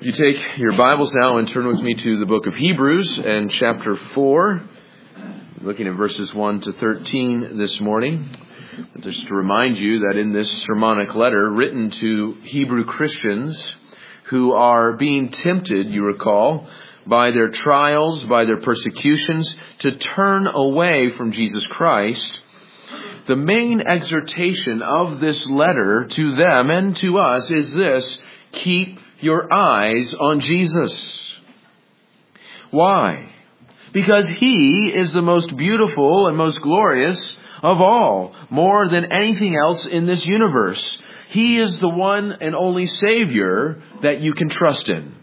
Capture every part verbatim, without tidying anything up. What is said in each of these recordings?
You take your Bibles now and turn with me to the book of Hebrews and chapter four, looking at verses one to thirteen this morning. Just to remind you that in this sermonic letter written to Hebrew Christians who are being tempted, you recall, by their trials, by their persecutions, to turn away from Jesus Christ, the main exhortation of this letter to them and to us is this: keep your eyes on Jesus. Why? Because He is the most beautiful and most glorious of all, more than anything else in this universe. He is the one and only Savior that you can trust in.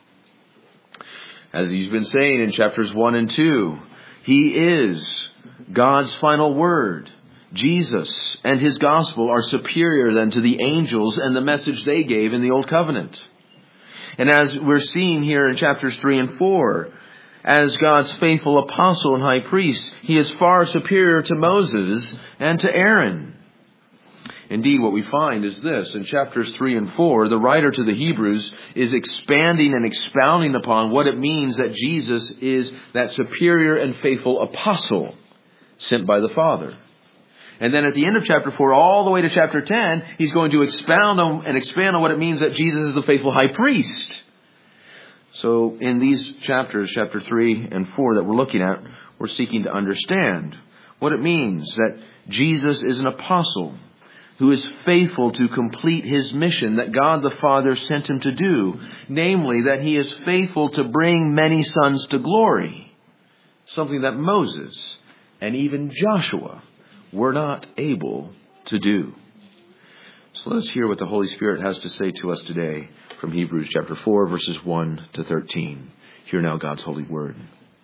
As He's been saying in chapters one and two, He is God's final word. Jesus and His gospel are superior then to the angels and the message they gave in the Old Covenant. And as we're seeing here in chapters three and four, as God's faithful apostle and high priest, He is far superior to Moses and to Aaron. Indeed, what we find is this: in chapters three and four, the writer to the Hebrews is expanding and expounding upon what it means that Jesus is that superior and faithful apostle sent by the Father. And then at the end of chapter four, all the way to chapter ten, he's going to expound on and expand on what it means that Jesus is the faithful high priest. So in these chapters, chapter three and four that we're looking at, we're seeking to understand what it means that Jesus is an apostle who is faithful to complete His mission that God the Father sent Him to do. Namely, that He is faithful to bring many sons to glory. Something that Moses and even Joshua were not able to do. So let's hear what the Holy Spirit has to say to us today from Hebrews chapter four, verses one to thirteen. Hear now God's holy word.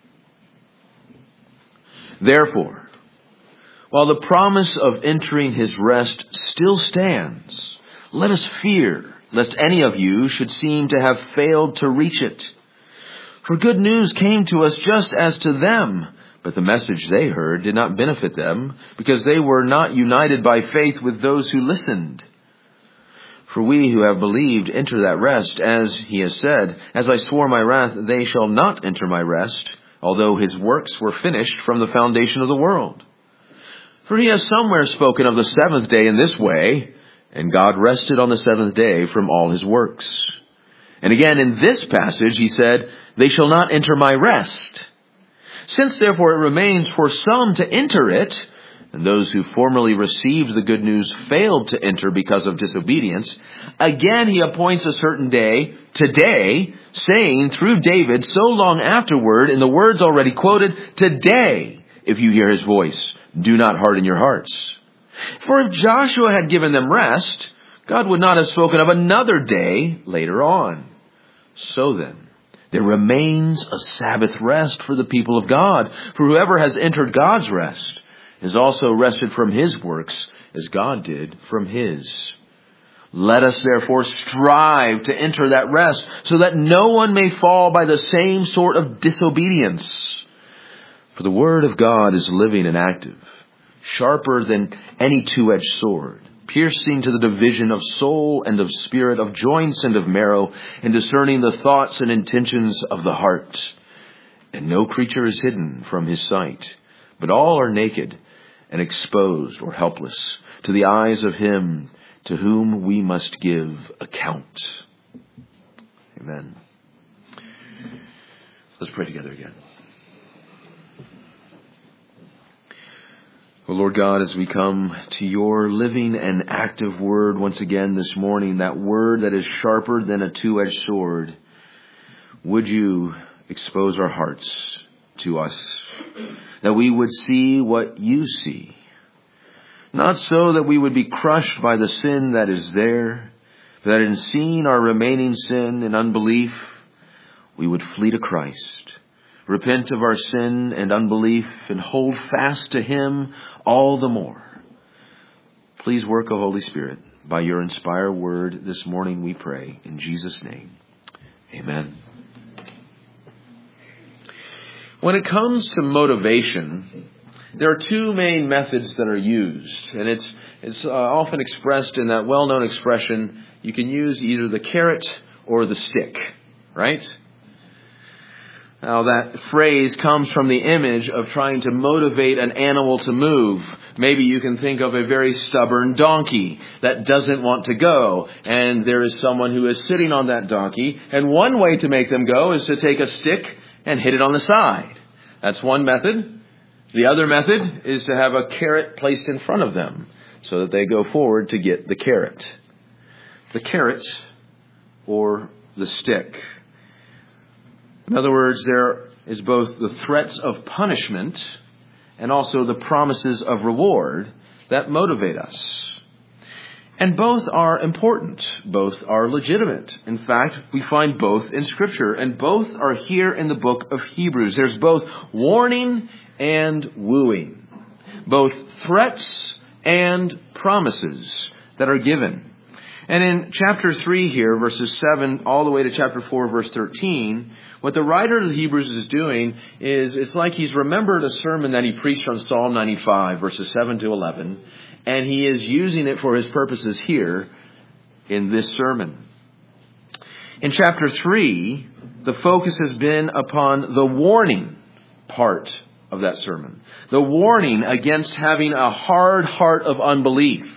Therefore, while the promise of entering His rest still stands, let us fear, lest any of you should seem to have failed to reach it. For good news came to us just as to them, but the message they heard did not benefit them, because they were not united by faith with those who listened. For we who have believed enter that rest, as He has said, "As I swore my wrath, they shall not enter my rest," although His works were finished from the foundation of the world. For He has somewhere spoken of the seventh day in this way, "And God rested on the seventh day from all His works." And again in this passage He said, "They shall not enter my rest." Since therefore it remains for some to enter it, and those who formerly received the good news failed to enter because of disobedience, again He appoints a certain day, today, saying through David so long afterward in the words already quoted, "Today, if you hear His voice, do not harden your hearts." For if Joshua had given them rest, God would not have spoken of another day later on. So then, there remains a Sabbath rest for the people of God. For whoever has entered God's rest is also rested from his works as God did from His. Let us therefore strive to enter that rest, so that no one may fall by the same sort of disobedience. For the word of God is living and active, sharper than any two-edged sword, piercing to the division of soul and of spirit, of joints and of marrow, and discerning the thoughts and intentions of the heart. And no creature is hidden from His sight, but all are naked and exposed or helpless to the eyes of Him to whom we must give account. Amen. Let's pray together again. Oh Lord God, as we come to Your living and active word once again this morning, that word that is sharper than a two-edged sword, would You expose our hearts to us, that we would see what You see, not so that we would be crushed by the sin that is there, but that in seeing our remaining sin and unbelief, we would flee to Christ, repent of our sin and unbelief, and hold fast to Him all the more. Please work, O Holy Spirit, by Your inspired word this morning, we pray. In Jesus' name, amen. When it comes to motivation, there are two main methods that are used, and it's it's uh, often expressed in that well-known expression, you can use either the carrot or the stick. right? Now that phrase comes from the image of trying to motivate an animal to move. Maybe you can think of a very stubborn donkey that doesn't want to go. And there is someone who is sitting on that donkey. And one way to make them go is to take a stick and hit it on the side. That's one method. The other method is to have a carrot placed in front of them so that they go forward to get the carrot. The carrot or the stick. In other words, there is both the threats of punishment and also the promises of reward that motivate us. And both are important. Both are legitimate. In fact, we find both in Scripture, and both are here in the book of Hebrews. There's both warning and wooing, both threats and promises that are given. And in chapter three here, verses seven all the way to chapter four, verse thirteen, what the writer of the Hebrews is doing is it's like he's remembered a sermon that he preached on Psalm ninety-five, verses seven to eleven, and he is using it for his purposes here in this sermon. In chapter three, the focus has been upon the warning part of that sermon. The warning against having a hard heart of unbelief.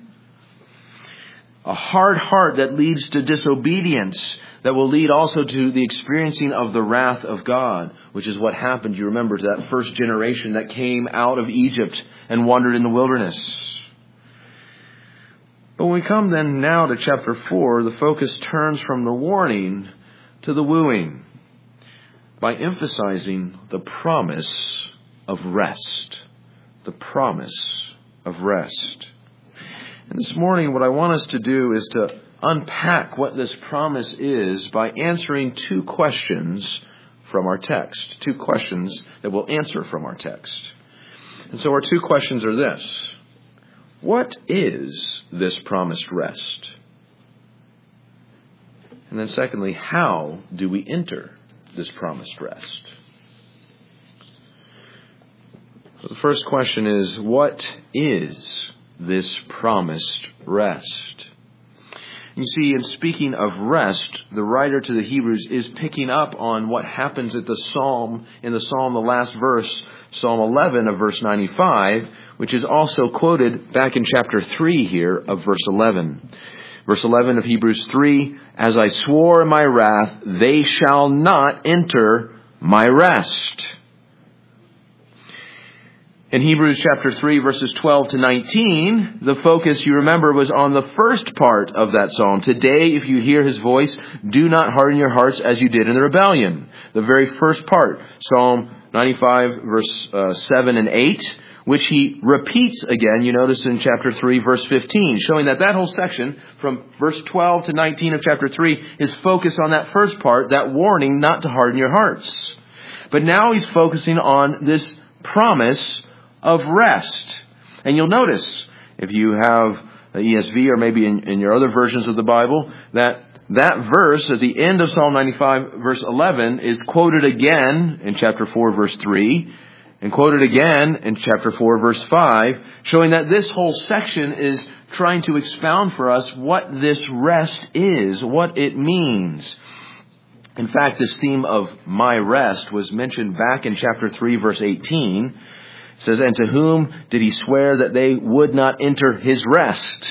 A hard heart that leads to disobedience, that will lead also to the experiencing of the wrath of God, which is what happened, you remember, to that first generation that came out of Egypt and wandered in the wilderness. But when we come then now to chapter four, the focus turns from the warning to the wooing by emphasizing the promise of rest. The promise of rest. And this morning, what I want us to do is to unpack what this promise is by answering two questions from our text. Two questions that we'll answer from our text. And so our two questions are this. What is this promised rest? And then secondly, how do we enter this promised rest? So the first question is, what is this promised rest? You see, in speaking of rest, the writer to the Hebrews is picking up on what happens at the Psalm, in the Psalm, the last verse, Psalm eleven of verse ninety-five, which is also quoted back in chapter three here of verse eleven. Verse eleven of Hebrews three, as I swore in my wrath, they shall not enter my rest. In Hebrews chapter three, verses twelve to nineteen, the focus, you remember, was on the first part of that psalm. Today, if you hear his voice, do not harden your hearts as you did in the rebellion. The very first part, Psalm ninety-five, verse uh, seven and eight, which he repeats again, you notice in chapter three, verse fifteen, showing that that whole section from verse twelve to nineteen of chapter three is focused on that first part, that warning not to harden your hearts. But now he's focusing on this promise of rest. And you'll notice, if you have the E S V or maybe in, in your other versions of the Bible, that that verse at the end of Psalm ninety-five, verse eleven, is quoted again in chapter four, verse three, and quoted again in chapter four, verse five, showing that this whole section is trying to expound for us what this rest is, what it means. In fact, this theme of my rest was mentioned back in chapter three, verse eighteen. It says, and to whom did he swear that they would not enter his rest?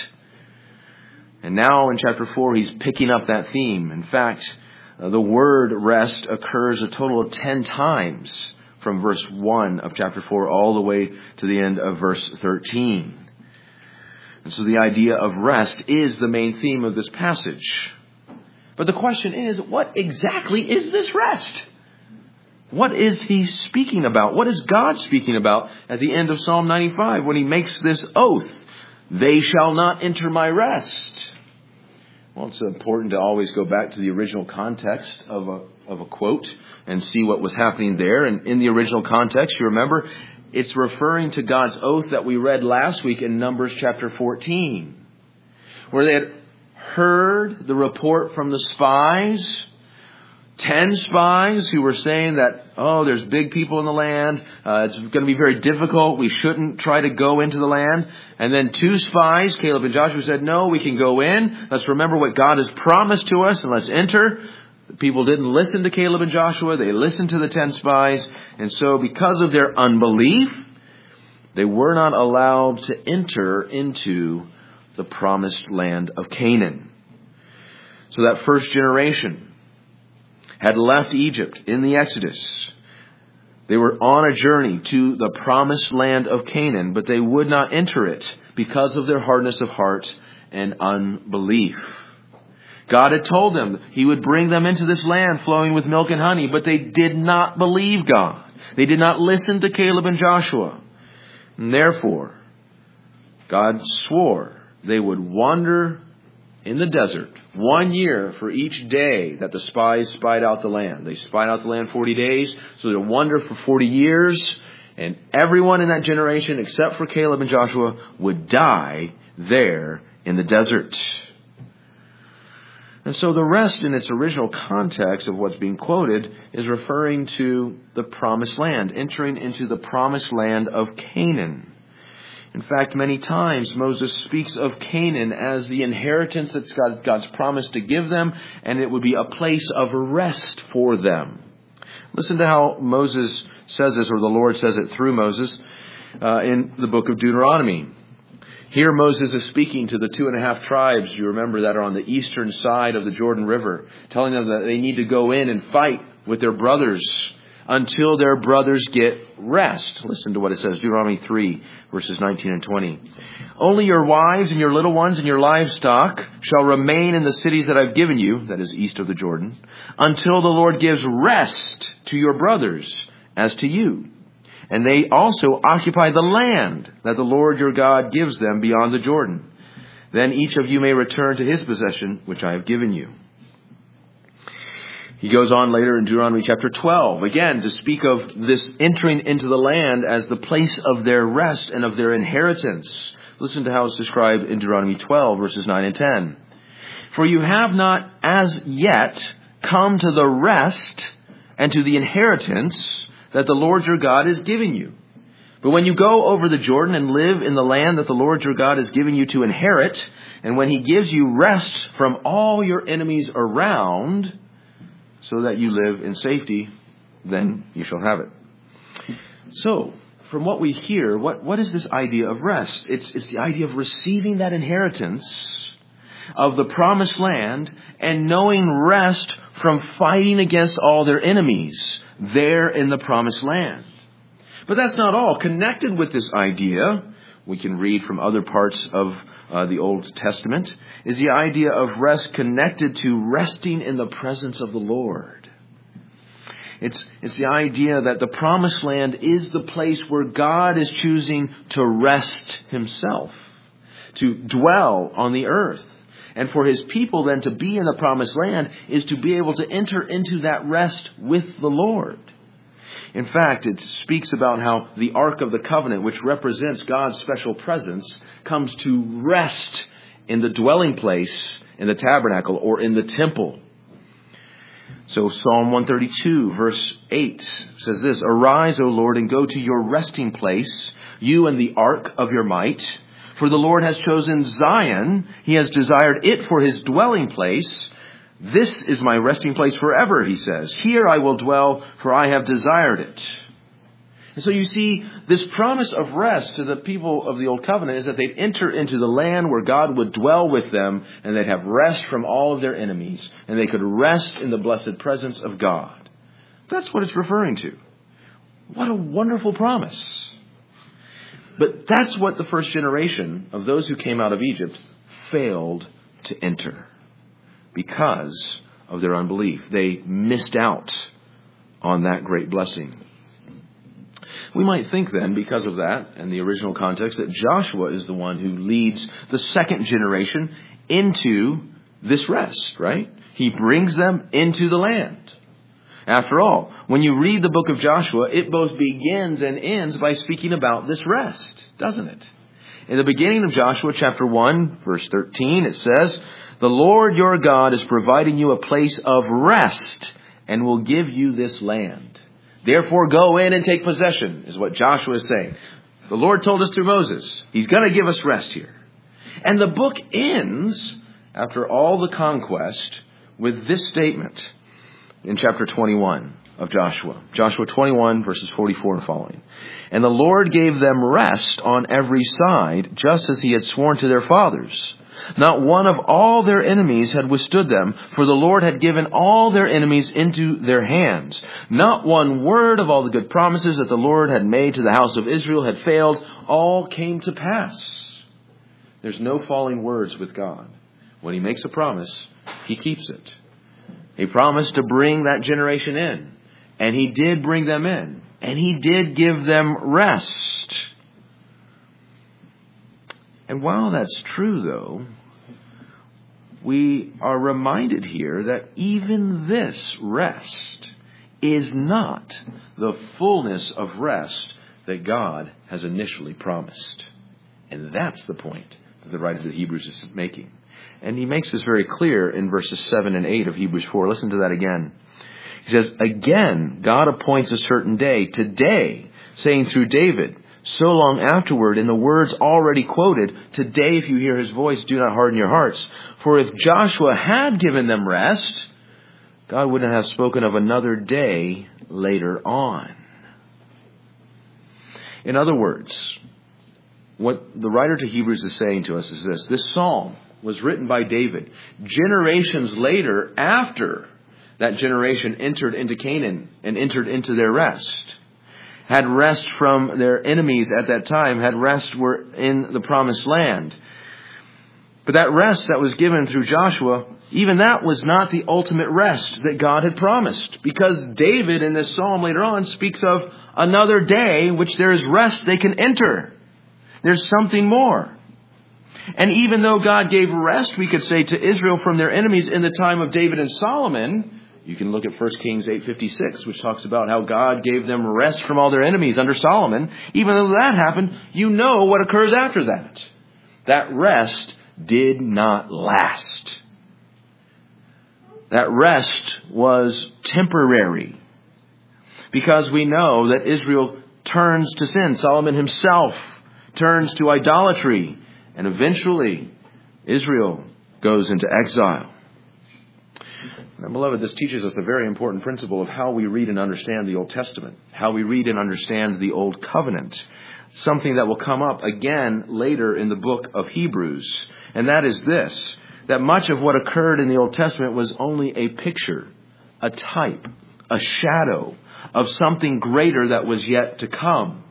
And now in chapter four, he's picking up that theme. In fact, uh, the word rest occurs a total of ten times from verse one of chapter four all the way to the end of verse thirteen. And so the idea of rest is the main theme of this passage. But the question is, what exactly is this rest? What is he speaking about? What is God speaking about at the end of Psalm ninety-five when he makes this oath? They shall not enter my rest. Well, it's important to always go back to the original context of a, of a quote and see what was happening there. And in the original context, you remember, it's referring to God's oath that we read last week in Numbers chapter fourteen, where they had heard the report from the spies. Ten spies who were saying that, oh, there's big people in the land. Uh, it's going to be very difficult. We shouldn't try to go into the land. And then two spies, Caleb and Joshua, said, no, we can go in. Let's remember what God has promised to us and let's enter The people didn't listen to Caleb and Joshua. They listened to the ten spies. And so because of their unbelief, they were not allowed to enter into the promised land of Canaan. So that first generation had left Egypt in the Exodus. They were on a journey to the promised land of Canaan, but they would not enter it because of their hardness of heart and unbelief. God had told them He would bring them into this land flowing with milk and honey, but they did not believe God. They did not listen to Caleb and Joshua. And therefore, God swore they would wander in the desert one year for each day that the spies spied out the land. They spied out the land forty days, so they would wander for forty years, and everyone in that generation except for Caleb and Joshua would die there in the desert. And so the rest in its original context of what's being quoted is referring to the promised land, entering into the promised land of Canaan. In fact, many times Moses speaks of Canaan as the inheritance that God, God's promised to give them, and it would be a place of rest for them. Listen to how Moses says this, or the Lord says it through Moses, uh, in the book of Deuteronomy. Here Moses is speaking to the two and a half tribes, you remember, that are on the eastern side of the Jordan River, telling them that they need to go in and fight with their brothers until their brothers get rest. Listen to what it says, Deuteronomy three, verses nineteen and twenty. Only your wives and your little ones and your livestock shall remain in the cities that I've given you, that is east of the Jordan, until the Lord gives rest to your brothers as to you. And they also occupy the land that the Lord your God gives them beyond the Jordan. Then each of you may return to his possession, which I have given you. He goes on later in Deuteronomy chapter twelve, again, to speak of this entering into the land as the place of their rest and of their inheritance. Listen to how it's described in Deuteronomy twelve, verses nine and ten. For you have not as yet come to the rest and to the inheritance that the Lord your God is giving you. But when you go over the Jordan and live in the land that the Lord your God is giving you to inherit, and when He gives you rest from all your enemies around, so that you live in safety, then you shall have it. So, from what we hear, what, what is this idea of rest? It's, it's the idea of receiving that inheritance of the promised land and knowing rest from fighting against all their enemies there in the promised land. But that's not all. Connected with this idea, we can read from other parts of Uh, the Old Testament, is the idea of rest connected to resting in the presence of the Lord. It's, it's the idea that the promised land is the place where God is choosing to rest Himself, to dwell on the earth. And for His people then to be in the promised land is to be able to enter into that rest with the Lord. In fact, it speaks about how the Ark of the Covenant, which represents God's special presence, comes to rest in the dwelling place, in the tabernacle, or in the temple. So Psalm one thirty-two, verse eight says this, Arise, O Lord, and go to your resting place, you and the ark of your might. For the Lord has chosen Zion. He has desired it for His dwelling place. This is my resting place forever, He says. Here I will dwell, for I have desired it. And so you see, this promise of rest to the people of the Old Covenant is that they'd enter into the land where God would dwell with them, and they'd have rest from all of their enemies, and they could rest in the blessed presence of God. That's what it's referring to. What a wonderful promise. But that's what the first generation of those who came out of Egypt failed to enter. Because of their unbelief. They missed out on that great blessing. We might think then, because of that, and the original context, that Joshua is the one who leads the second generation into this rest, right? He brings them into the land. After all, when you read the book of Joshua, it both begins and ends by speaking about this rest, doesn't it? In the beginning of Joshua chapter one, verse thirteen, it says, The Lord your God is providing you a place of rest and will give you this land. Therefore go in and take possession, is what Joshua is saying. The Lord told us through Moses, He's going to give us rest here. And the book ends, after all the conquest, with this statement. in chapter twenty-one of Joshua. Joshua twenty-one, verses forty-four and following. And the Lord gave them rest on every side, just as he had sworn to their fathers. Not one of all their enemies had withstood them, for the Lord had given all their enemies into their hands. Not one word of all the good promises that the Lord had made to the house of Israel had failed. All came to pass. There's no falling words with God. When he makes a promise, he keeps it. He promised to bring that generation in, and he did bring them in, and he did give them rest. And while that's true, though, we are reminded here that even this rest is not the fullness of rest that God has initially promised. And that's the point that the writer of the Hebrews is making. And he makes this very clear in verses seven and eight of Hebrews four. Listen to that again. He says, again, God appoints a certain day, today, saying through David, so long afterward, in the words already quoted, today if you hear his voice, do not harden your hearts. For if Joshua had given them rest, God wouldn't have spoken of another day later on. In other words, what the writer to Hebrews is saying to us is this. This psalm was written by David generations later, after that generation entered into Canaan and entered into their rest. Had rest from their enemies at that time, had rest were in the promised land. But that rest that was given through Joshua, even that was not the ultimate rest that God had promised. Because David in this psalm later on speaks of another day which there is rest they can enter. There's something more. And even though God gave rest, we could say, to Israel from their enemies in the time of David and Solomon, you can look at First Kings eight fifty-six, which talks about how God gave them rest from all their enemies under Solomon. Even though that happened, you know what occurs after that. That rest did not last. That rest was temporary. Because we know that Israel turns to sin. Solomon himself turns to idolatry. And eventually, Israel goes into exile. Now, beloved, this teaches us a very important principle of how we read and understand the Old Testament, how we read and understand the Old Covenant, something that will come up again later in the book of Hebrews. And that is this, that much of what occurred in the Old Testament was only a picture, a type, a shadow of something greater that was yet to come.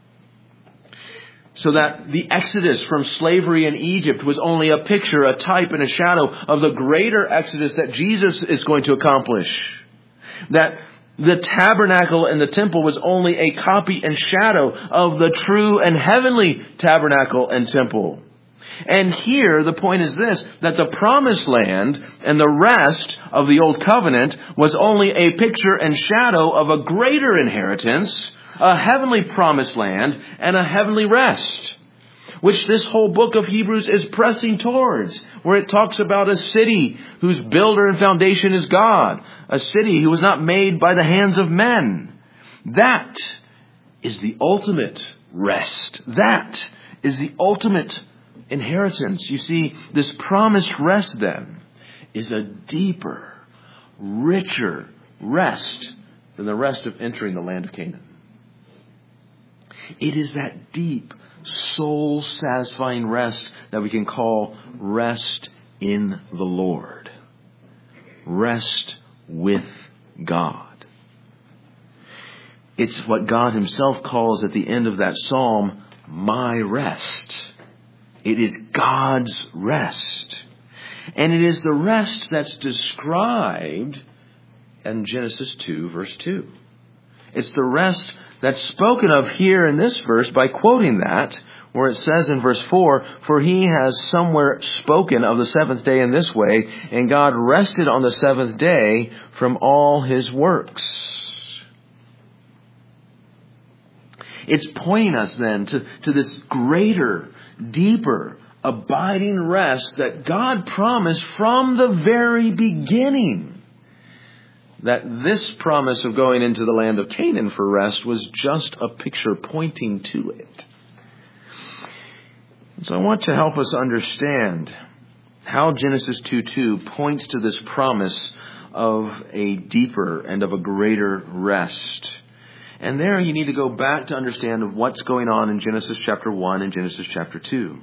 So that the exodus from slavery in Egypt was only a picture, a type, and a shadow of the greater exodus that Jesus is going to accomplish. That the tabernacle and the temple was only a copy and shadow of the true and heavenly tabernacle and temple. And here the point is this, that the promised land and the rest of the old covenant was only a picture and shadow of a greater inheritance, a heavenly promised land, and a heavenly rest, which this whole book of Hebrews is pressing towards, where it talks about a city whose builder and foundation is God, a city who was not made by the hands of men. That is the ultimate rest. That is the ultimate inheritance. You see, this promised rest then is a deeper, richer rest than the rest of entering the land of Canaan. It is that deep, soul-satisfying rest that we can call rest in the Lord. Rest with God. It's what God himself calls at the end of that psalm, my rest. It is God's rest. And it is the rest that's described in Genesis two, verse two. It's the rest that's spoken of here in this verse by quoting that, where it says in verse four, for he has somewhere spoken of the seventh day in this way, and God rested on the seventh day from all his works. It's pointing us then to, to this greater, deeper, abiding rest that God promised from the very beginning. That this promise of going into the land of Canaan for rest was just a picture pointing to it. So I want to help us understand how Genesis two two points to this promise of a deeper and of a greater rest. And there you need to go back to understand of what's going on in Genesis chapter one and Genesis chapter two.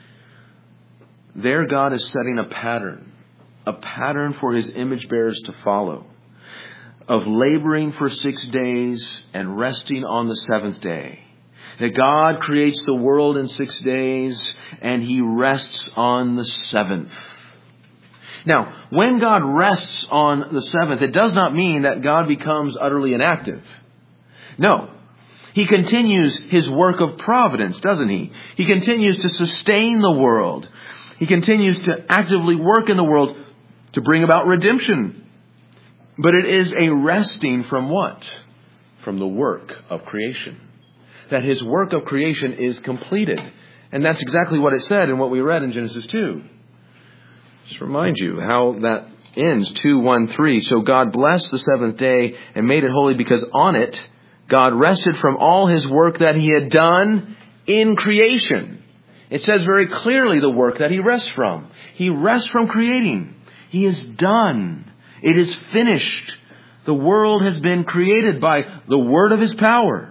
There God is setting a pattern, a pattern for His image bearers to follow, of laboring for six days and resting on the seventh day. That God creates the world in six days and He rests on the seventh. Now, when God rests on the seventh, it does not mean that God becomes utterly inactive. No. He continues His work of providence, doesn't He? He continues to sustain the world. He continues to actively work in the world to bring about redemption. But it is a resting from what? From the work of creation. That His work of creation is completed. And that's exactly what it said in what we read in Genesis two. Just remind you how that ends, two, one, three. So God blessed the seventh day and made it holy because on it God rested from all His work that He had done in creation. It says very clearly the work that He rests from. He rests from creating. He is done. It is finished. The world has been created by the word of His power.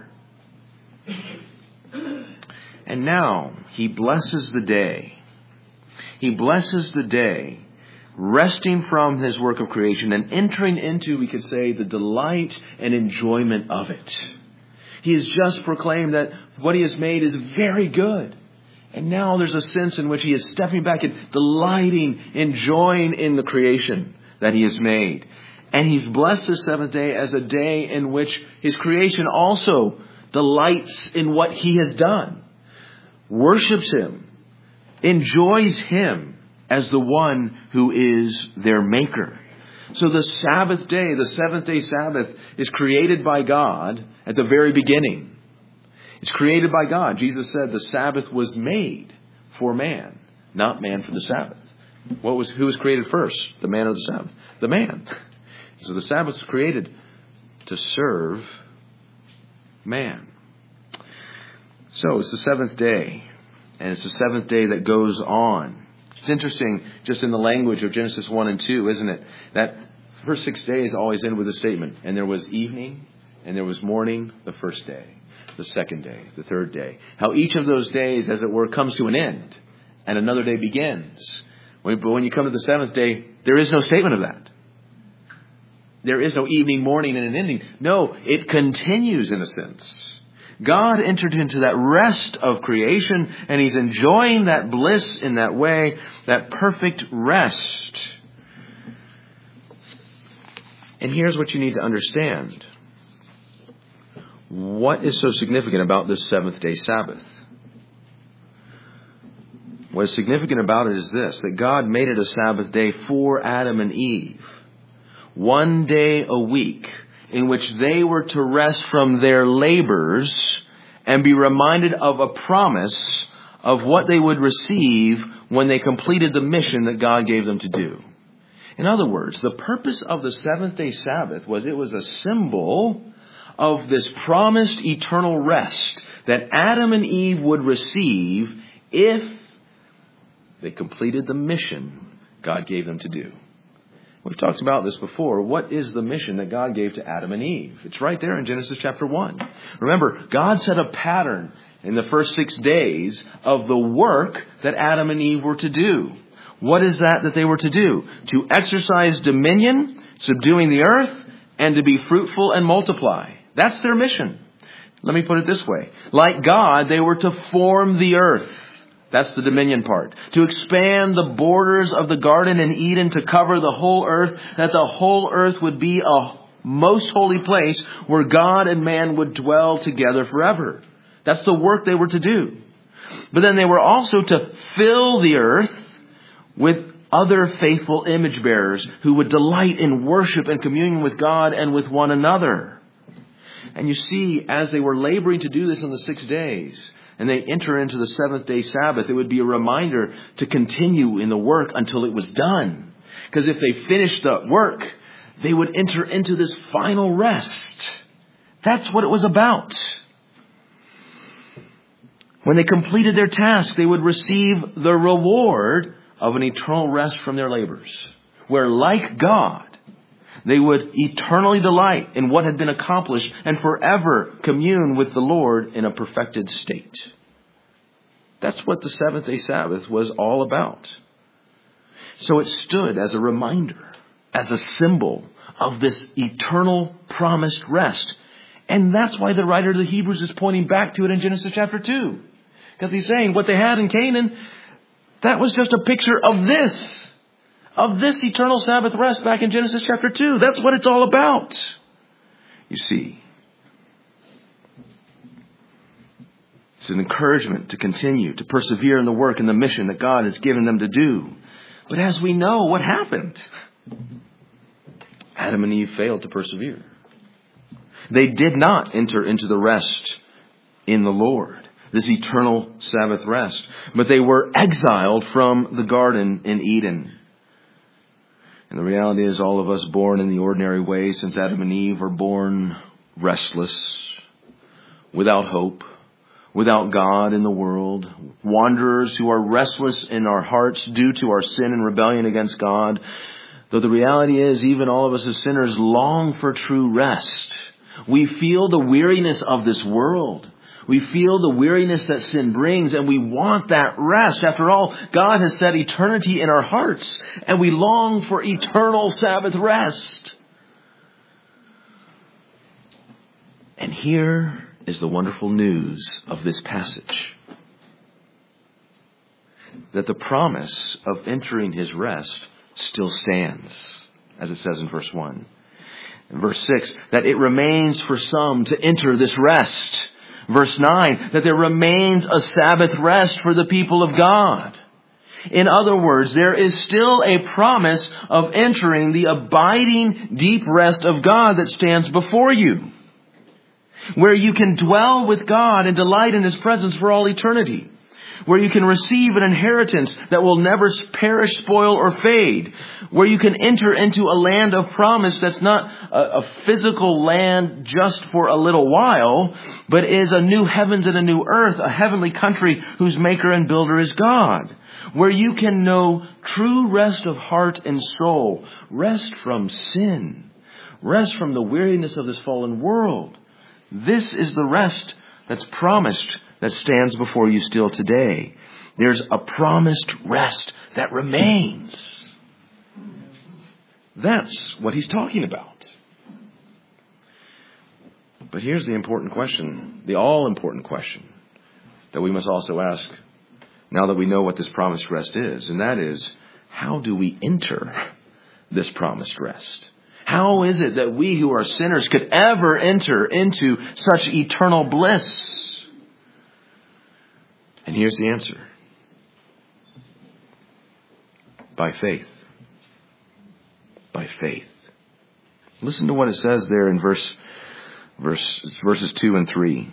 And now He blesses the day. He blesses the day, resting from His work of creation and entering into, we could say, the delight and enjoyment of it. He has just proclaimed that what He has made is very good. And now there's a sense in which He is stepping back and delighting, enjoying in the creation that He has made. And He's blessed the seventh day as a day in which His creation also delights in what He has done, worships Him, enjoys Him as the one who is their maker. So the Sabbath day, the seventh day Sabbath, is created by God at the very beginning. It's created by God. Jesus said the Sabbath was made for man, not man for the Sabbath. What was, who was created first? The man or the Sabbath? The man. So the Sabbath was created to serve man. So it's the seventh day. And it's the seventh day that goes on. It's interesting just in the language of Genesis one and two, isn't it? That first six days always end with a statement. And there was evening and there was morning the first day, the second day, the third day. How each of those days, as it were, comes to an end and another day begins. But when you come to the seventh day, there is no statement of that. There is no evening, morning, and an ending. No, it continues in a sense. God entered into that rest of creation, and He's enjoying that bliss in that way, that perfect rest. And here's what you need to understand. What is so significant about this seventh day Sabbath? What is significant about it is this, that God made it a Sabbath day for Adam and Eve. One day a week, in which they were to rest from their labors and be reminded of a promise of what they would receive when they completed the mission that God gave them to do. In other words, the purpose of the seventh day Sabbath was it was a symbol of this promised eternal rest that Adam and Eve would receive if they completed the mission God gave them to do. We've talked about this before. What is the mission that God gave to Adam and Eve? It's right there in Genesis chapter one. Remember, God set a pattern in the first six days of the work that Adam and Eve were to do. What is that that they were to do? To exercise dominion, subduing the earth, and to be fruitful and multiply. That's their mission. Let me put it this way. Like God, they were to form the earth. That's the dominion part. To expand the borders of the Garden in Eden to cover the whole earth, that the whole earth would be a most holy place where God and man would dwell together forever. That's the work they were to do. But then they were also to fill the earth with other faithful image bearers who would delight in worship and communion with God and with one another. And you see, as they were laboring to do this in the six days, and they enter into the seventh day Sabbath, it would be a reminder to continue in the work until it was done. Because if they finished the work, they would enter into this final rest. That's what it was about. When they completed their task, they would receive the reward of an eternal rest from their labors. Where, like God, They would eternally delight in what had been accomplished and forever commune with the Lord in a perfected state. That's what the seventh day Sabbath was all about. So it stood as a reminder, as a symbol of this eternal promised rest. And that's why the writer of the Hebrews is pointing back to it in Genesis chapter two. Because he's saying what they had in Canaan, that was just a picture of this. Of this eternal Sabbath rest back in Genesis chapter two. That's what it's all about. You see, it's an encouragement to continue, to persevere in the work and the mission that God has given them to do. But as we know, what happened? Adam and Eve failed to persevere. They did not enter into the rest in the Lord, this eternal Sabbath rest. But they were exiled from the garden in Eden. And the reality is, all of us born in the ordinary way since Adam and Eve are born restless, without hope, without God in the world, wanderers who are restless in our hearts due to our sin and rebellion against God. Though the reality is, even all of us as sinners long for true rest. We feel the weariness of this world. We feel the weariness that sin brings, and we want that rest. After all, God has set eternity in our hearts, and we long for eternal Sabbath rest. And here is the wonderful news of this passage. That the promise of entering His rest still stands, as it says in verse one. In verse six, that it remains for some to enter this rest. Verse nine, that there remains a Sabbath rest for the people of God. In other words, there is still a promise of entering the abiding deep rest of God that stands before you, where you can dwell with God and delight in His presence for all eternity, where you can receive an inheritance that will never perish, spoil, or fade, where you can enter into a land of promise that's not a, a physical land just for a little while, but is a new heavens and a new earth, a heavenly country whose maker and builder is God, where you can know true rest of heart and soul, rest from sin, rest from the weariness of this fallen world. This is the rest that's promised that stands before you still today. There's a promised rest that remains. That's what he's talking about. But here's the important question, the all-important question that we must also ask now that we know what this promised rest is. And that is, how do we enter this promised rest? How is it that we who are sinners could ever enter into such eternal bliss? And here's the answer. By faith. By faith. Listen to what it says there in verse, verse verses two and three.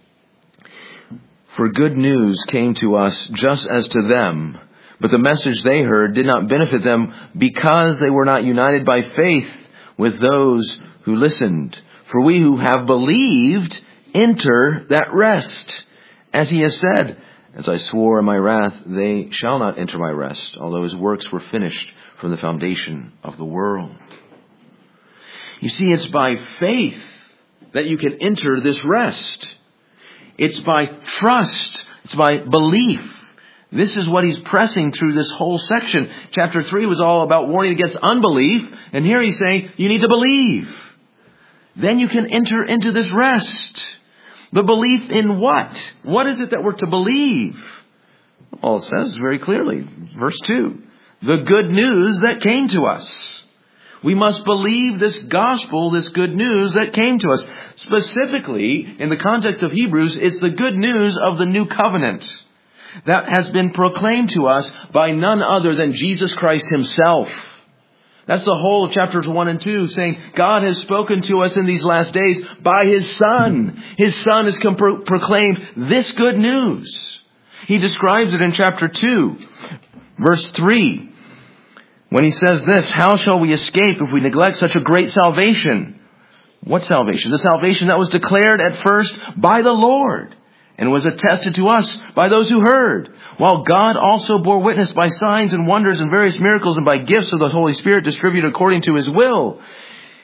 For good news came to us just as to them, but the message they heard did not benefit them because they were not united by faith with those who listened. For we who have believed enter that rest. As He has said, as I swore in my wrath, they shall not enter my rest, although His works were finished from the foundation of the world. You see, it's by faith that you can enter this rest. It's by trust. It's by belief. This is what he's pressing through this whole section. Chapter three was all about warning against unbelief. And here he's saying, you need to believe. Then you can enter into this rest. But belief in what? What is it that we're to believe? Well, it says very clearly, verse two, the good news that came to us. We must believe this gospel, this good news that came to us. Specifically, in the context of Hebrews, it's the good news of the new covenant that has been proclaimed to us by none other than Jesus Christ Himself. That's the whole of chapters one and two, saying God has spoken to us in these last days by His Son. His Son has come pro- proclaimed this good news. He describes it in chapter two, verse three. When he says this, how shall we escape if we neglect such a great salvation? What salvation? The salvation that was declared at first by the Lord and was attested to us by those who heard, while God also bore witness by signs and wonders and various miracles and by gifts of the Holy Spirit distributed according to His will.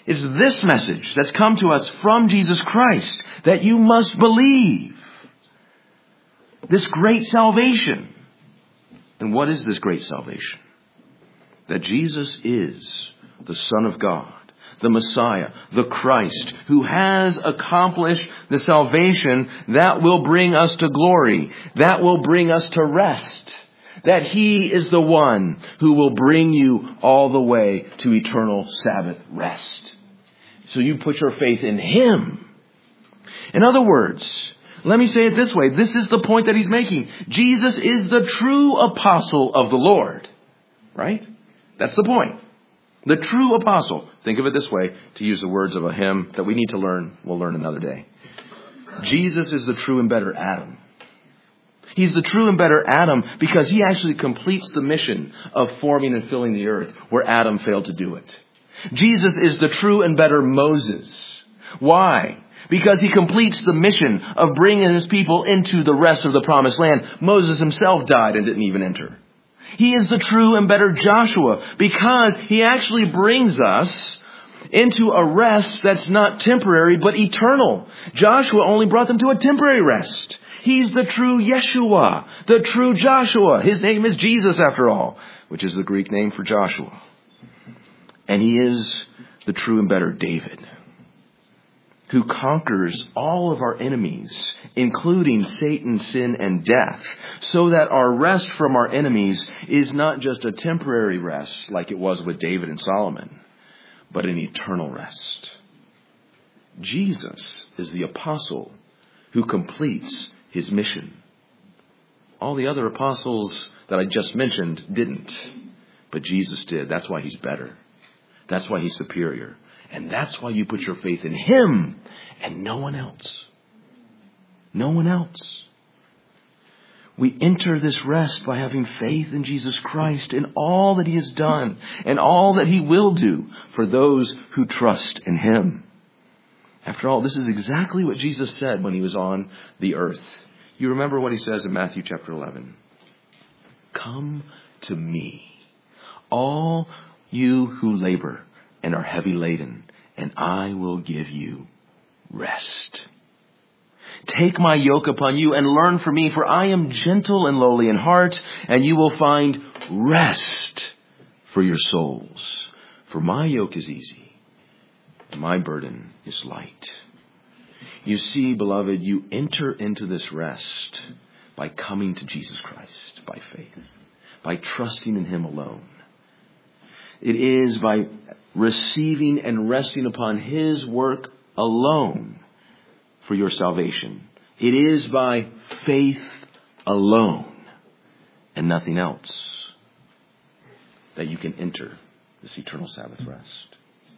It's this message that's come to us from Jesus Christ that you must believe. This great salvation. And what is this great salvation? That Jesus is the Son of God, the Messiah, the Christ, who has accomplished the salvation that will bring us to glory, that will bring us to rest, that He is the one who will bring you all the way to eternal Sabbath rest. So you put your faith in Him. In other words, let me say it this way. This is the point that he's making. Jesus is the true apostle of the Lord. Right? That's the point. The true apostle. Think of it this way, to use the words of a hymn that we need to learn. We'll learn another day. Jesus is the true and better Adam. He's the true and better Adam because he actually completes the mission of forming and filling the earth where Adam failed to do it. Jesus is the true and better Moses. Why? Because he completes the mission of bringing his people into the rest of the promised land. Moses himself died and didn't even enter. He is the true and better Joshua because he actually brings us into a rest that's not temporary but eternal. Joshua only brought them to a temporary rest. He's the true Yeshua, the true Joshua. His name is Jesus after all, which is the Greek name for Joshua. And he is the true and better David, who conquers all of our enemies, including Satan, sin, and death, so that our rest from our enemies is not just a temporary rest like it was with David and Solomon, but an eternal rest. Jesus is the apostle who completes his mission. All the other apostles that I just mentioned didn't, but Jesus did. That's why he's better. That's why he's superior. And that's why you put your faith in him and no one else. No one else. We enter this rest by having faith in Jesus Christ and all that he has done and all that he will do for those who trust in him. After all, this is exactly what Jesus said when he was on the earth. You remember what he says in Matthew chapter eleven. Come to me, all you who labor and are heavy laden, and I will give you rest. Take my yoke upon you and learn from me, for I am gentle and lowly in heart, and you will find rest for your souls. For my yoke is easy, and my burden is light. You see, beloved, you enter into this rest by coming to Jesus Christ by faith, by trusting in him alone. It is by receiving and resting upon his work alone for your salvation. It is by faith alone and nothing else that you can enter this eternal Sabbath rest.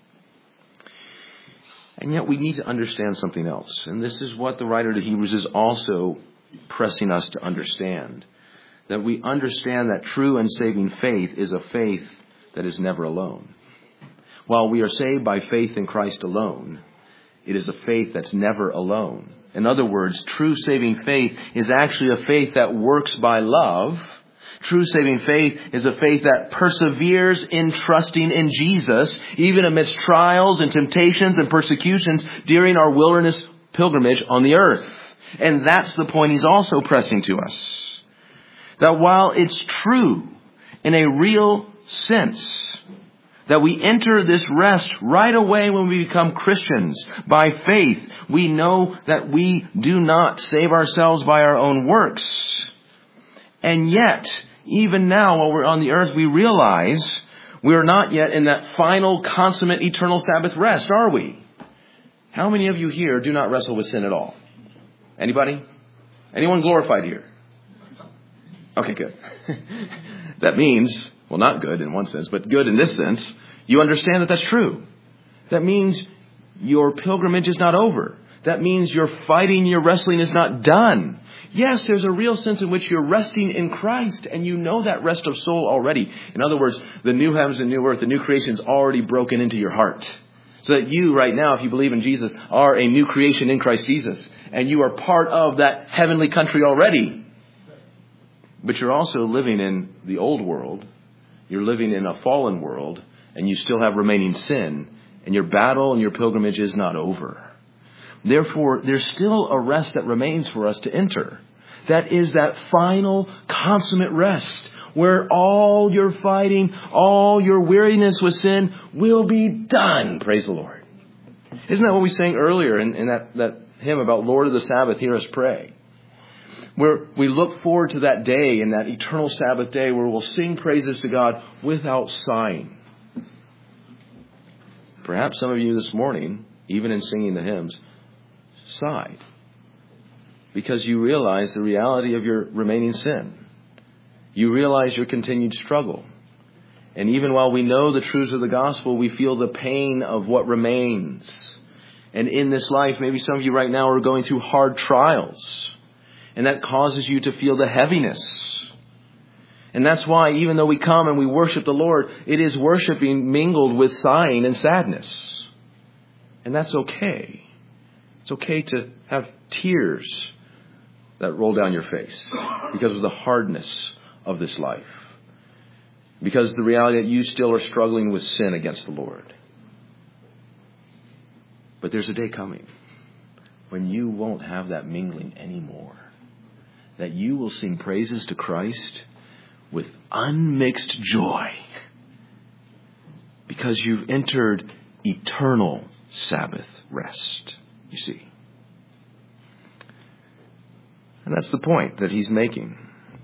And yet we need to understand something else. And this is what the writer to Hebrews is also pressing us to understand. That we understand that true and saving faith is a faith that is never alone. While we are saved by faith in Christ alone, it is a faith that's never alone. In other words, true saving faith is actually a faith that works by love. True saving faith is a faith that perseveres in trusting in Jesus, even amidst trials and temptations and persecutions during our wilderness pilgrimage on the earth. And that's the point he's also pressing to us. That while it's true in a real sense that we enter this rest right away when we become Christians by faith, we know that we do not save ourselves by our own works. And yet, even now while we're on the earth, we realize we are not yet in that final, consummate, eternal Sabbath rest, are we? How many of you here do not wrestle with sin at all? Anybody? Anyone glorified here? Okay, good. That means, well, not good in one sense, but good in this sense, you understand that that's true. That means your pilgrimage is not over. That means your fighting, your wrestling is not done. Yes, there's a real sense in which you're resting in Christ, and you know that rest of soul already. In other words, the new heavens and new earth, the new creation is already broken into your heart. So that you right now, if you believe in Jesus, are a new creation in Christ Jesus. And you are part of that heavenly country already. But you're also living in the old world. You're living in a fallen world, and you still have remaining sin. And your battle and your pilgrimage is not over. Therefore, there's still a rest that remains for us to enter. That is that final consummate rest where all your fighting, all your weariness with sin will be done. Praise the Lord. Isn't that what we sang earlier in, in that, that hymn about Lord of the Sabbath, hear us pray? Where we look forward to that day and that eternal Sabbath day where we'll sing praises to God without sighing. Perhaps some of you this morning, even in singing the hymns, sighed because you realize the reality of your remaining sin. You realize your continued struggle. And even while we know the truths of the gospel, we feel the pain of what remains. And in this life, maybe some of you right now are going through hard trials. And that causes you to feel the heaviness. And that's why even though we come and we worship the Lord, it is worshiping mingled with sighing and sadness. And that's okay. It's okay to have tears that roll down your face because of the hardness of this life. Because the reality that you still are struggling with sin against the Lord. But there's a day coming when you won't have that mingling anymore. That you will sing praises to Christ with unmixed joy. Because you've entered eternal Sabbath rest. You see. And that's the point that he's making.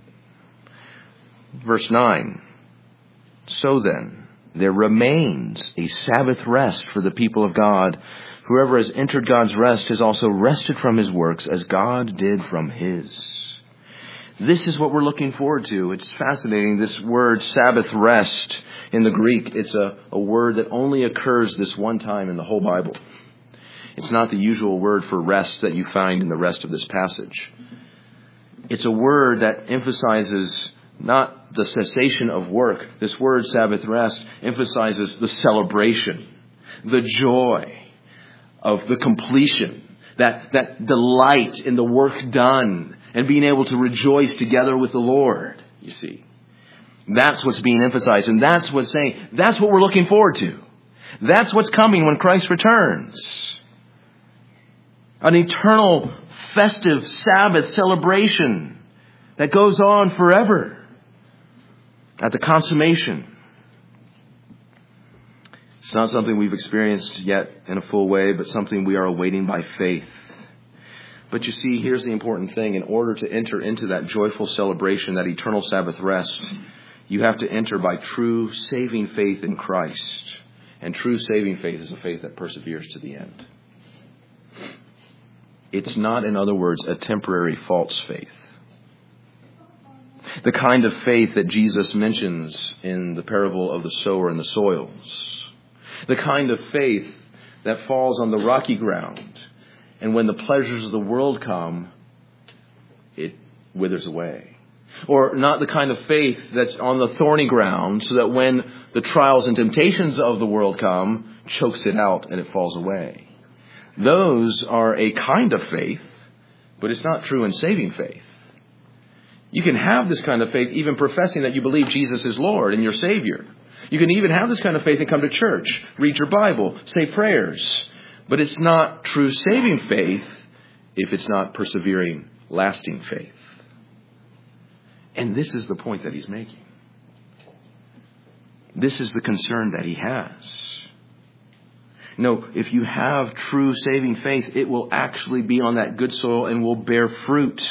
Verse nine. So then, there remains a Sabbath rest for the people of God. Whoever has entered God's rest has also rested from his works as God did from his. This is what we're looking forward to. It's fascinating. This word Sabbath rest in the Greek, it's a, a word that only occurs this one time in the whole Bible. It's not the usual word for rest that you find in the rest of this passage. It's a word that emphasizes not the cessation of work. This word Sabbath rest emphasizes the celebration, the joy of the completion, that, that delight in the work done and being able to rejoice together with the Lord, you see. That's what's being emphasized, and that's what's saying, that's what we're looking forward to. That's what's coming when Christ returns. An eternal, festive Sabbath celebration that goes on forever at the consummation. It's not something we've experienced yet in a full way, but something we are awaiting by faith. But you see, here's the important thing. In order to enter into that joyful celebration, that eternal Sabbath rest, you have to enter by true saving faith in Christ. And true saving faith is a faith that perseveres to the end. It's not, in other words, a temporary false faith. The kind of faith that Jesus mentions in the parable of the sower and the soils. The kind of faith that falls on the rocky ground. And when the pleasures of the world come, it withers away. Or not the kind of faith that's on the thorny ground, so that when the trials and temptations of the world come, chokes it out and it falls away. Those are a kind of faith, but it's not true and saving faith. You can have this kind of faith even professing that you believe Jesus is Lord and your Savior. You can even have this kind of faith and come to church, read your Bible, say prayers. But it's not true saving faith if it's not persevering, lasting faith. And this is the point that he's making. This is the concern that he has. No, if you have true saving faith, it will actually be on that good soil and will bear fruit.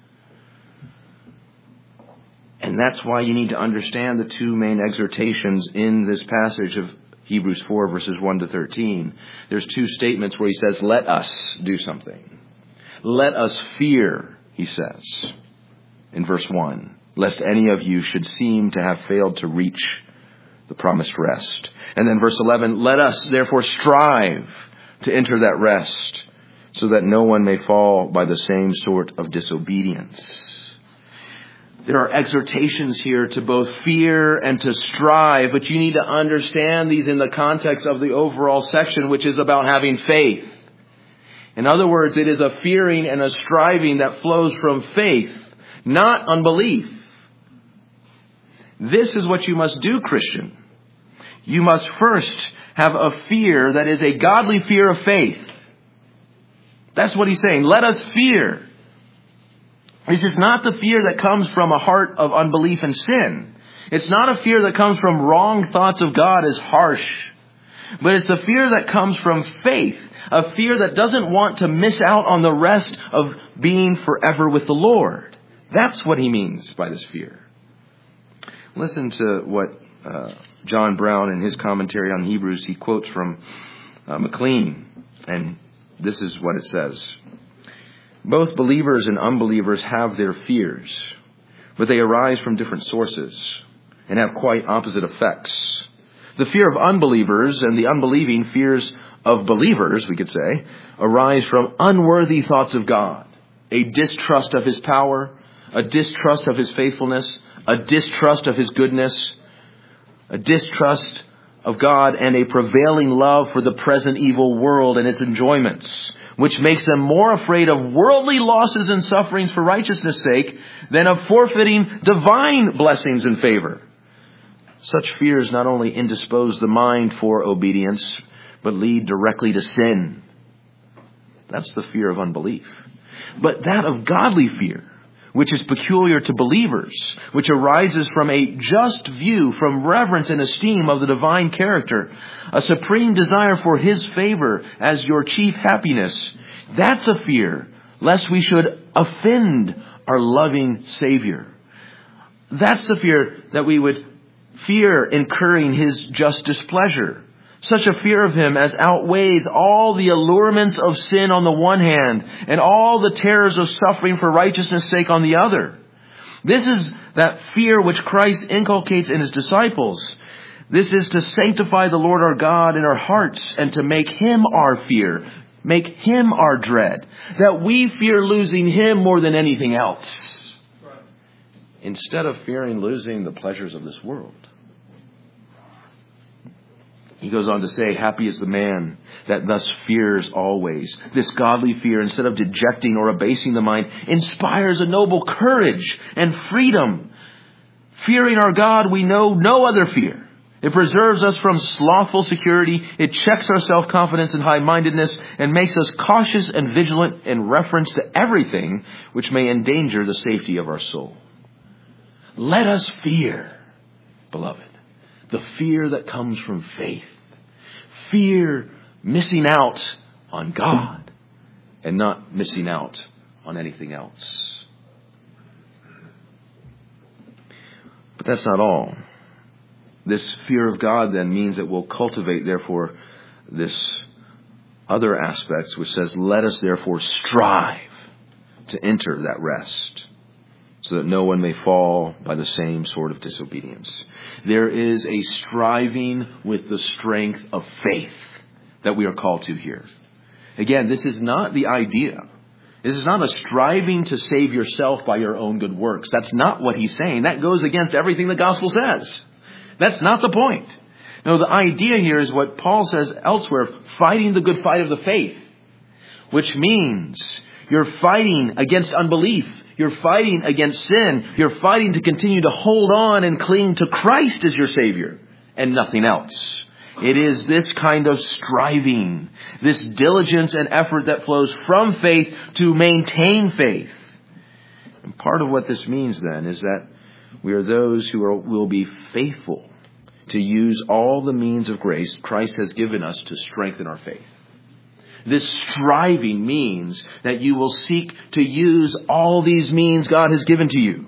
And that's why you need to understand the two main exhortations in this passage of Hebrews four, verses one to thirteen. There's two statements where he says, let us do something. Let us fear, he says, in verse one, lest any of you should seem to have failed to reach the promised rest. And then verse eleven, let us therefore strive to enter that rest, so that no one may fall by the same sort of disobedience. There are exhortations here to both fear and to strive, but you need to understand these in the context of the overall section, which is about having faith. In other words, it is a fearing and a striving that flows from faith, not unbelief. This is what you must do, Christian. You must first have a fear that is a godly fear of faith. That's what he's saying. Let us fear. This is not the fear that comes from a heart of unbelief and sin. It's not a fear that comes from wrong thoughts of God as harsh. But it's a fear that comes from faith. A fear that doesn't want to miss out on the rest of being forever with the Lord. That's what he means by this fear. Listen to what uh, John Brown in his commentary on Hebrews, he quotes from uh, McLean. And this is what it says. Both believers and unbelievers have their fears, but they arise from different sources and have quite opposite effects. The fear of unbelievers and the unbelieving fears of believers, we could say, arise from unworthy thoughts of God, a distrust of his power, a distrust of his faithfulness, a distrust of his goodness, a distrust of God, and a prevailing love for the present evil world and its enjoyments, which makes them more afraid of worldly losses and sufferings for righteousness' sake than of forfeiting divine blessings and favor. Such fears not only indispose the mind for obedience, but lead directly to sin. That's the fear of unbelief. But that of godly fear, which is peculiar to believers, which arises from a just view, from reverence and esteem of the divine character, a supreme desire for his favor as your chief happiness, that's a fear, lest we should offend our loving Savior. That's the fear that we would fear incurring his just displeasure. Such a fear of him as outweighs all the allurements of sin on the one hand and all the terrors of suffering for righteousness' sake on the other. This is that fear which Christ inculcates in his disciples. This is to sanctify the Lord our God in our hearts and to make him our fear, make him our dread, that we fear losing him more than anything else, instead of fearing losing the pleasures of this world. He goes on to say, happy is the man that thus fears always. This godly fear, instead of dejecting or abasing the mind, inspires a noble courage and freedom. Fearing our God, we know no other fear. It preserves us from slothful security. It checks our self-confidence and high-mindedness and makes us cautious and vigilant in reference to everything which may endanger the safety of our soul. Let us fear, beloved, the fear that comes from faith. Fear missing out on God and not missing out on anything else. But that's not all. This fear of God then means that we'll cultivate, therefore, this other aspect which says, let us therefore strive to enter that rest, so that no one may fall by the same sort of disobedience. There is a striving with the strength of faith that we are called to here. Again, this is not the idea. This is not a striving to save yourself by your own good works. That's not what he's saying. That goes against everything the gospel says. That's not the point. No, the idea here is what Paul says elsewhere, fighting the good fight of the faith, which means you're fighting against unbelief. You're fighting against sin. You're fighting to continue to hold on and cling to Christ as your Savior and nothing else. It is this kind of striving, this diligence and effort that flows from faith to maintain faith. And part of what this means then is that we are those who are, will be faithful to use all the means of grace Christ has given us to strengthen our faith. This striving means that you will seek to use all these means God has given to you.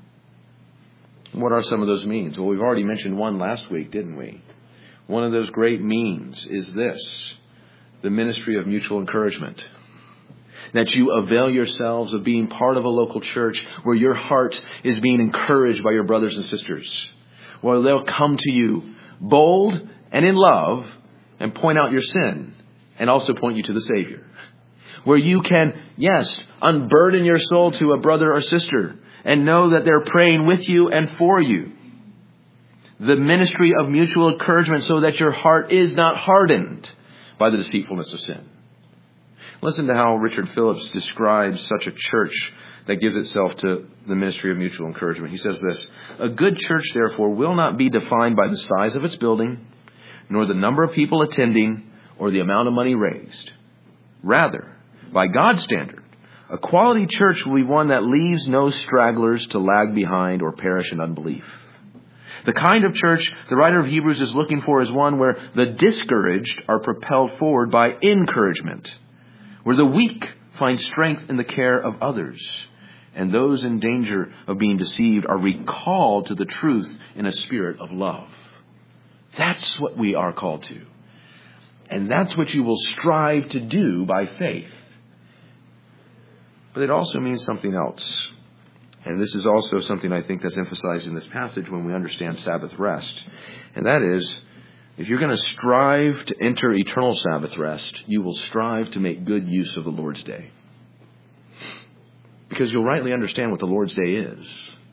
What are some of those means? Well, we've already mentioned one last week, didn't we? One of those great means is this, the ministry of mutual encouragement. That you avail yourselves of being part of a local church where your heart is being encouraged by your brothers and sisters. Where they'll come to you bold and in love and point out your sin. And also point you to the Savior. Where you can, yes, unburden your soul to a brother or sister and know that they're praying with you and for you. The ministry of mutual encouragement so that your heart is not hardened by the deceitfulness of sin. Listen to how Richard Phillips describes such a church that gives itself to the ministry of mutual encouragement. He says this, a good church, therefore, will not be defined by the size of its building, nor the number of people attending, or the amount of money raised. Rather, by God's standard, a quality church will be one that leaves no stragglers to lag behind or perish in unbelief. The kind of church the writer of Hebrews is looking for is one where the discouraged are propelled forward by encouragement, where the weak find strength in the care of others, and those in danger of being deceived are recalled to the truth in a spirit of love. That's what we are called to. And that's what you will strive to do by faith. But it also means something else. And this is also something I think that's emphasized in this passage when we understand Sabbath rest. And that is, if you're going to strive to enter eternal Sabbath rest, you will strive to make good use of the Lord's Day. Because you'll rightly understand what the Lord's Day is.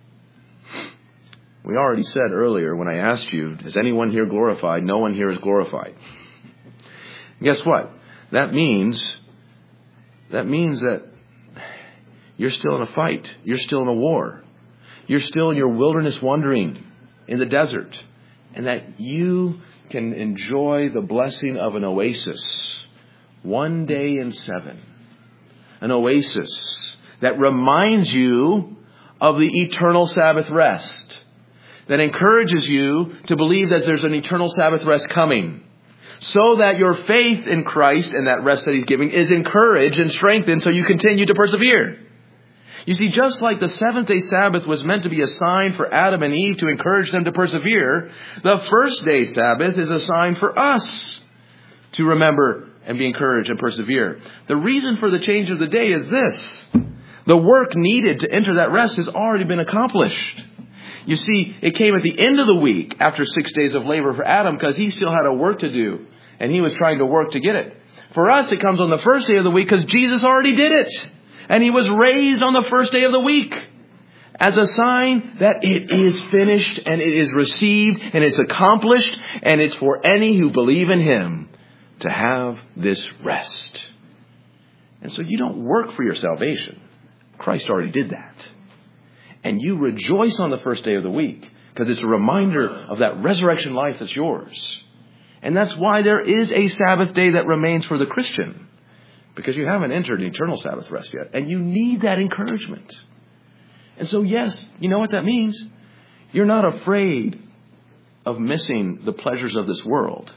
We already said earlier when I asked you, is anyone here glorified? No one here is glorified. Guess what? That means, that means that you're still in a fight. You're still in a war. You're still in your wilderness wandering in the desert. And that you can enjoy the blessing of an oasis. One day in seven. An oasis that reminds you of the eternal Sabbath rest. That encourages you to believe that there's an eternal Sabbath rest coming. So that your faith in Christ and that rest that He's giving is encouraged and strengthened so you continue to persevere. You see, just like the seventh day Sabbath was meant to be a sign for Adam and Eve to encourage them to persevere, the first day Sabbath is a sign for us to remember and be encouraged and persevere. The reason for the change of the day is this. The work needed to enter that rest has already been accomplished. You see, it came at the end of the week after six days of labor for Adam because he still had a work to do. And he was trying to work to get it. For us, it comes on the first day of the week because Jesus already did it. And He was raised on the first day of the week. As a sign that it is finished and it is received and it's accomplished. And it's for any who believe in Him to have this rest. And so you don't work for your salvation. Christ already did that. And you rejoice on the first day of the week because it's a reminder of that resurrection life that's yours. And that's why there is a Sabbath day that remains for the Christian. Because you haven't entered eternal Sabbath rest yet. And you need that encouragement. And so yes, you know what that means? You're not afraid of missing the pleasures of this world.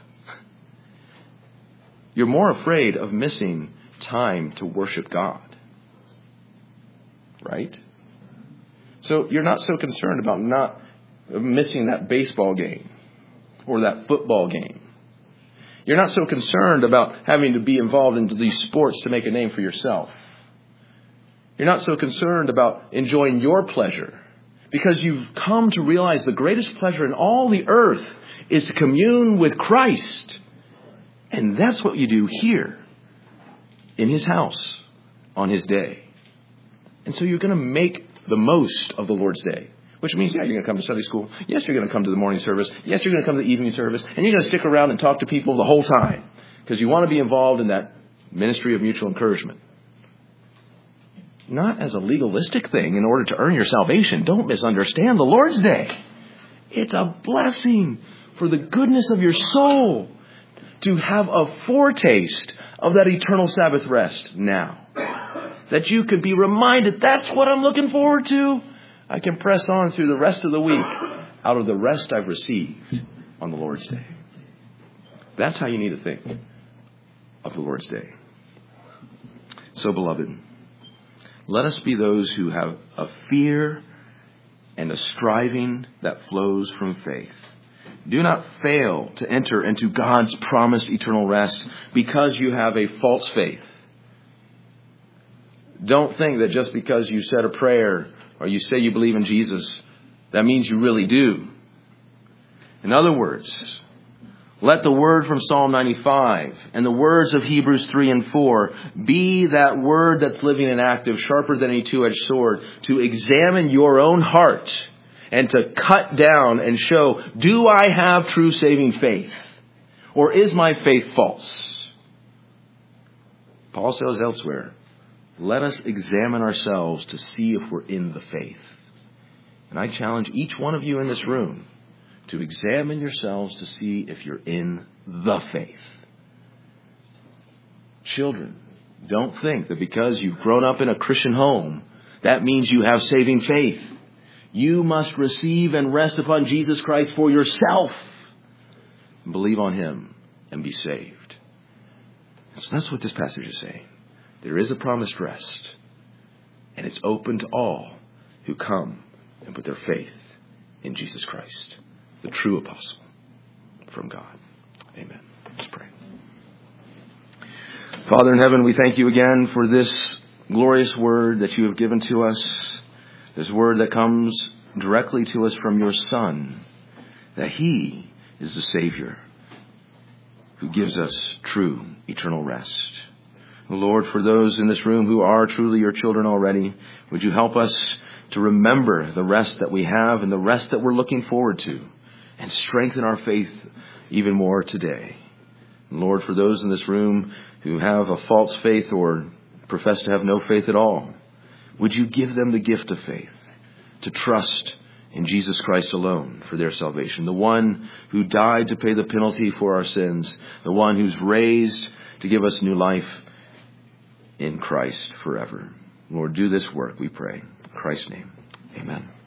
You're more afraid of missing time to worship God. Right? So you're not so concerned about not missing that baseball game or that football game. You're not so concerned about having to be involved in these sports to make a name for yourself. You're not so concerned about enjoying your pleasure because you've come to realize the greatest pleasure in all the earth is to commune with Christ. And that's what you do here in His house on His day. And so you're going to make the most of the Lord's day. Which means, yeah, you're going to come to Sunday school. Yes, you're going to come to the morning service. Yes, you're going to come to the evening service. And you're going to stick around and talk to people the whole time. Because you want to be involved in that ministry of mutual encouragement. Not as a legalistic thing in order to earn your salvation. Don't misunderstand the Lord's Day. It's a blessing for the goodness of your soul to have a foretaste of that eternal Sabbath rest now. That you can be reminded, that's what I'm looking forward to. I can press on through the rest of the week out of the rest I've received on the Lord's Day. That's how you need to think of the Lord's Day. So, beloved, let us be those who have a fear and a striving that flows from faith. Do not fail to enter into God's promised eternal rest because you have a false faith. Don't think that just because you said a prayer or you say you believe in Jesus, that means you really do. In other words, let the word from Psalm ninety-five and the words of Hebrews three and four be that word that's living and active, sharper than any two-edged sword, to examine your own heart and to cut down and show, do I have true saving faith? Or is my faith false? Paul says elsewhere, let us examine ourselves to see if we're in the faith. And I challenge each one of you in this room to examine yourselves to see if you're in the faith. Children, don't think that because you've grown up in a Christian home, that means you have saving faith. You must receive and rest upon Jesus Christ for yourself. Believe on him and be saved. So that's what this passage is saying. There is a promised rest, and it's open to all who come and put their faith in Jesus Christ, the true apostle from God. Amen. Let's pray. Father in heaven, we thank you again for this glorious word that you have given to us, this word that comes directly to us from your Son, that he is the Savior who gives us true eternal rest. Lord, for those in this room who are truly your children already, would you help us to remember the rest that we have and the rest that we're looking forward to, and strengthen our faith even more today. Lord, for those in this room who have a false faith or profess to have no faith at all, would you give them the gift of faith to trust in Jesus Christ alone for their salvation, the one who died to pay the penalty for our sins, the one who's raised to give us new life in Christ forever. Lord, do this work, we pray. In Christ's name, amen.